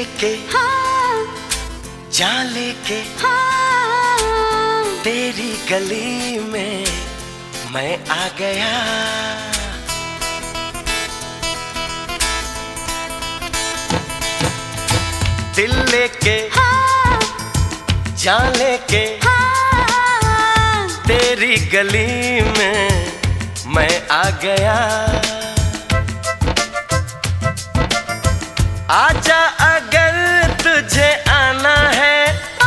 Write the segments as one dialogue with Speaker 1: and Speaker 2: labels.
Speaker 1: लेके जा लेके तेरी गली में मैं आ गया। दिल लेके जा लेके तेरी गली में मैं आ गया। आजा अगर तुझे आना है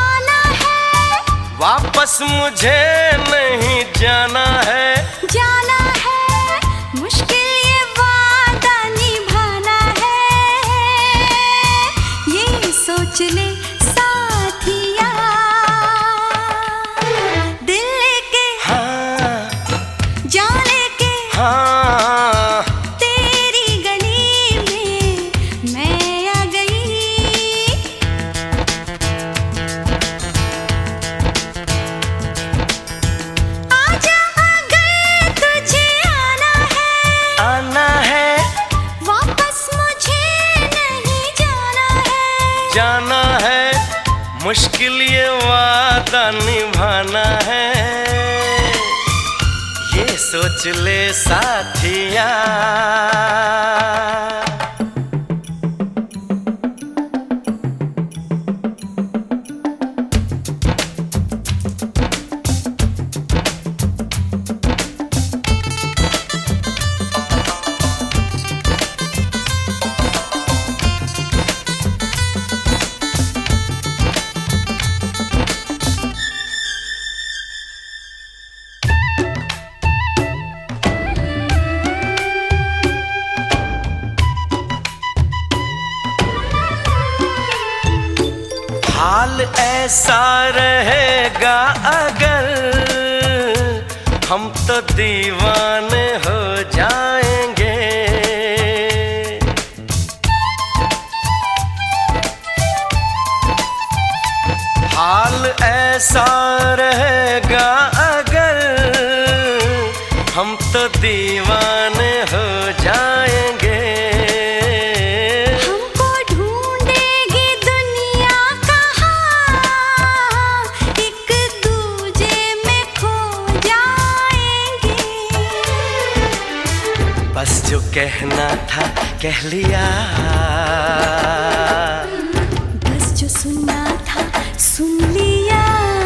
Speaker 1: वापस मुझे नहीं जाना है।
Speaker 2: जाना है मुश्किल ये वादा निभाना है, ये सोच ले साथिया। दिल लेके जा लेके तेरी गली में मैं आ गई। आजा अगर तुझे आना है वापस मुझे नहीं जाना है।
Speaker 1: जाना है मुश्किल ये वादा निभाना है, ये सोच ले साथिया। हाल ऐसा रहेगा अगर हम तो दीवाने हो जाएंगे। हाल ऐसा रहेगा अगर हम तो दीवाने हो जाएंगे। बस जो कहना था कह लिया,
Speaker 2: बस जो सुनना था सुन लिया।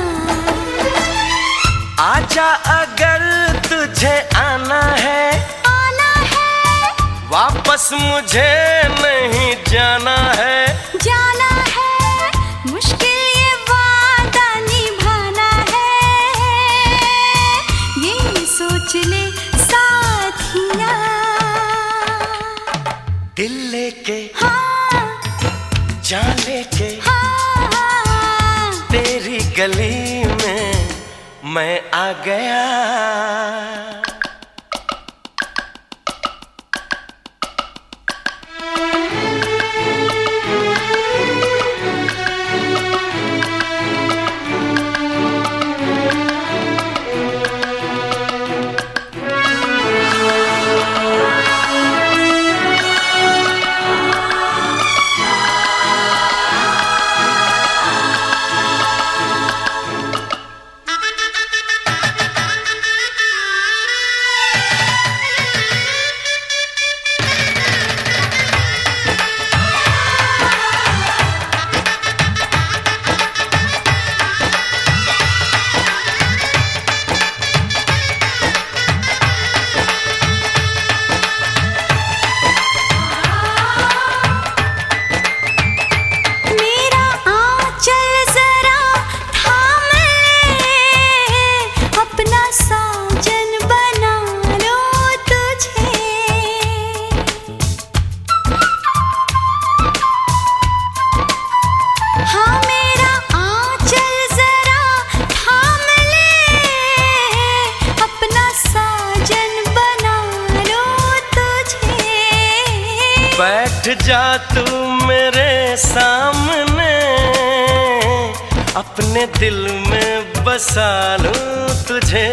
Speaker 1: आजा अगर तुझे आना है वापस मुझे नहीं जाना है।
Speaker 2: जाना है मुश्किल ये वादा निभाना है, ये सोच ले साथिया।
Speaker 1: दिल लेके जा लेके तेरी गली में मैं आ गया। बैठ जा तू मेरे सामने, अपने दिल में बसा लूं तुझे।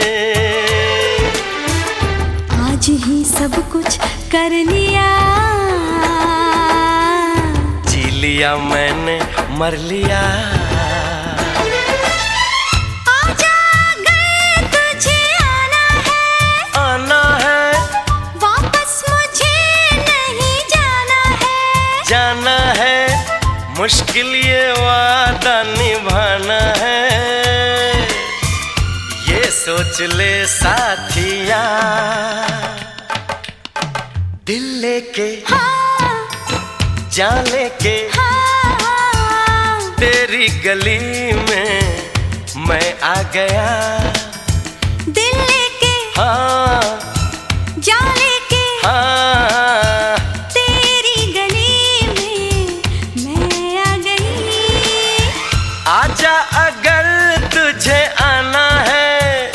Speaker 2: आज ही सब कुछ कर लिया,
Speaker 1: जी लिया मैंने मर लिया।
Speaker 2: आजा अगर तुझे आना है वापस मुझे नहीं जाना है
Speaker 1: मुश्किल ये वादा निभाना है। ये सोच ले साथिया दिल लेके जान लेके तेरी गली में मैं आ गया।
Speaker 2: दिल लेके जान लेके तेरी गली में मैं आ गई।
Speaker 1: आजा अगर तुझे आना है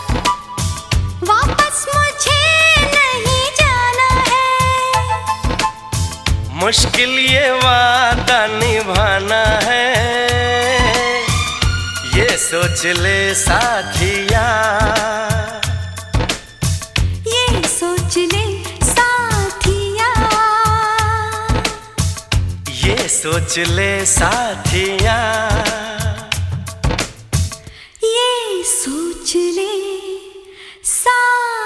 Speaker 2: वापस मुझे नहीं जाना है
Speaker 1: मुश्किल ये वादा निभाना है। ये सोच ले साथिया
Speaker 2: ये सोच ले साथिया
Speaker 1: ये सोच ले साथिया
Speaker 2: ये सोच ले साथिया।